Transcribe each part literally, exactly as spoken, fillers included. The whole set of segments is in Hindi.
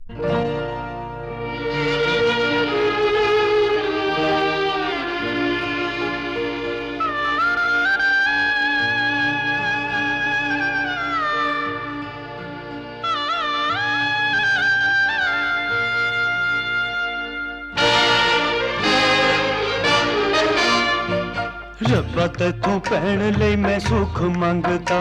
रब्बा तैथों पैण लई मैं सुख मंगदा,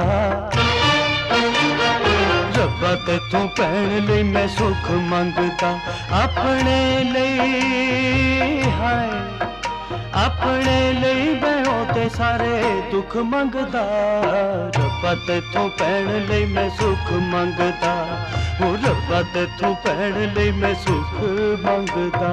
रब्बा तैथों पैण लई मैं सुख मंगदा, अपने लई हाय अपने लई मैं ओते सारे दुख मंगदा। रब्बा तैथों पैण लई मैं सुख मंगदा, ओ रब्बा तैथों पैण लई मैं सुख मंगदा।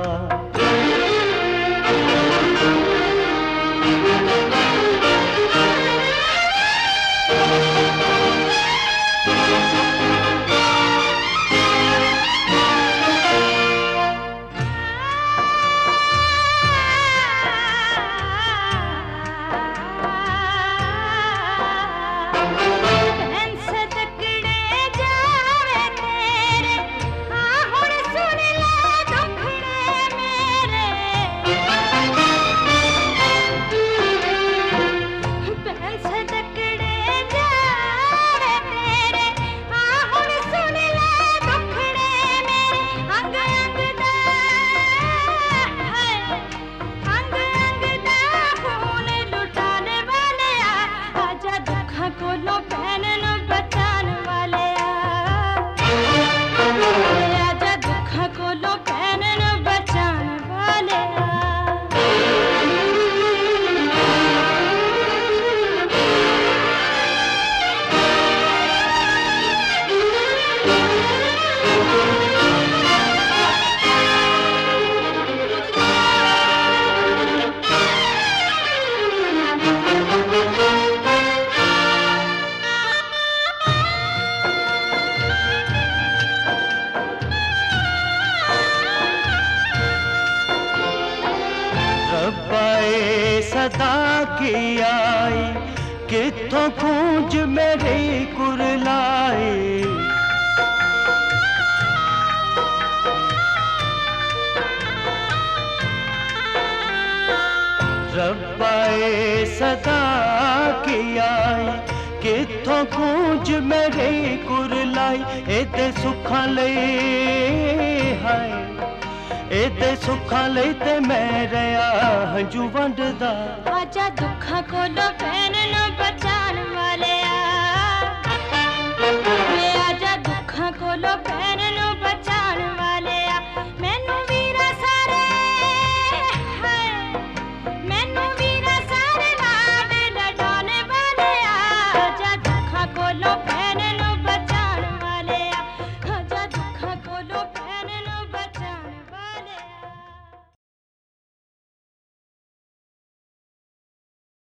सदा की आई किथों गूंज मेरी कुरलाई, रब्बाए सदा की आई किथों गूंज मेरी कुरलाई। एदे सुखां लई हाय एदे सुखां लई ते मैं रहा हंजू वंडदा। आजा दुखां कोलों पैण न